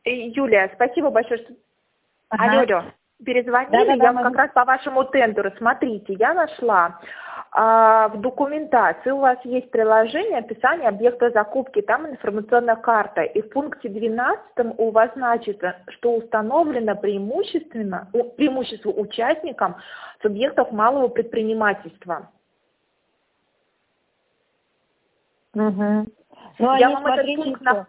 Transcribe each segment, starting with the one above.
Юлия, спасибо большое, что... Ага. Алло, перезвонили, Да-да-да, я вам как раз по вашему тендеру. Смотрите, я нашла в документации, у вас есть приложение описание объекта закупки, там информационная карта, и в пункте 12 у вас значится, что установлено преимущество участникам субъектов малого предпринимательства. Угу. Ну, Я они, вам этот смотрите, пункт...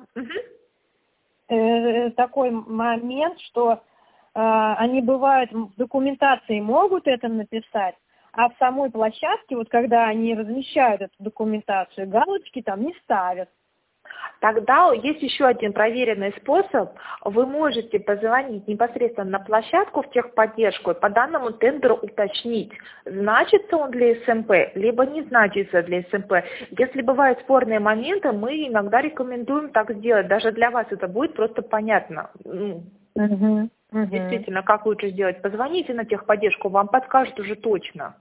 такой момент, что они бывают в документации могут это написать, а в самой площадке, вот когда они размещают эту документацию, галочки там не ставят. Тогда есть еще один проверенный способ. Вы можете позвонить непосредственно на площадку в техподдержку и по данному тендеру уточнить, значится он для СМП, либо не значится для СМП. Если бывают спорные моменты, мы иногда рекомендуем так сделать. Даже для вас это будет просто понятно. Действительно, как лучше сделать. Позвоните на техподдержку, вам подскажут уже точно.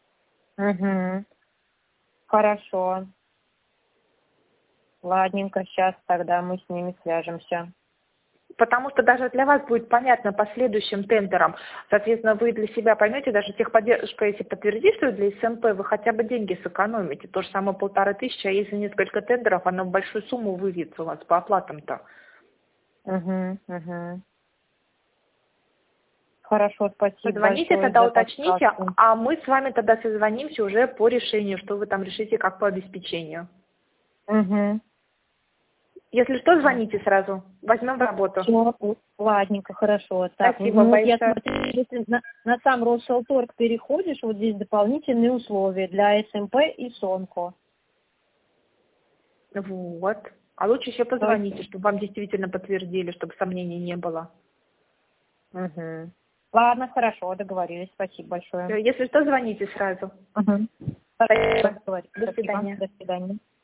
Хорошо. Ладненько, сейчас тогда мы с ними свяжемся. Потому что даже для вас будет понятно по следующим тендерам. Соответственно, вы для себя поймете, даже техподдержка, если подтвердит, что для СМП, вы хотя бы деньги сэкономите. То же самое 1500, а если несколько тендеров, оно в большую сумму выльется у вас по оплатам-то. Хорошо, спасибо. Позвоните большое тогда, за уточните, подсказку. а мы с вами тогда созвонимся уже по решению, что вы там решите, как по обеспечению. Если что, звоните сразу. Возьмем в работу. Всё, ладненько, хорошо. Так, Спасибо вот большое. я смотрю, если на сам Росселторг переходишь, вот здесь дополнительные условия для СМП и СОНКО. Вот. А лучше еще позвоните, чтобы вам действительно подтвердили, чтобы сомнений не было. Ладно, хорошо, договорились. Спасибо большое. Если что, звоните сразу. Спасибо. До свидания. До свидания.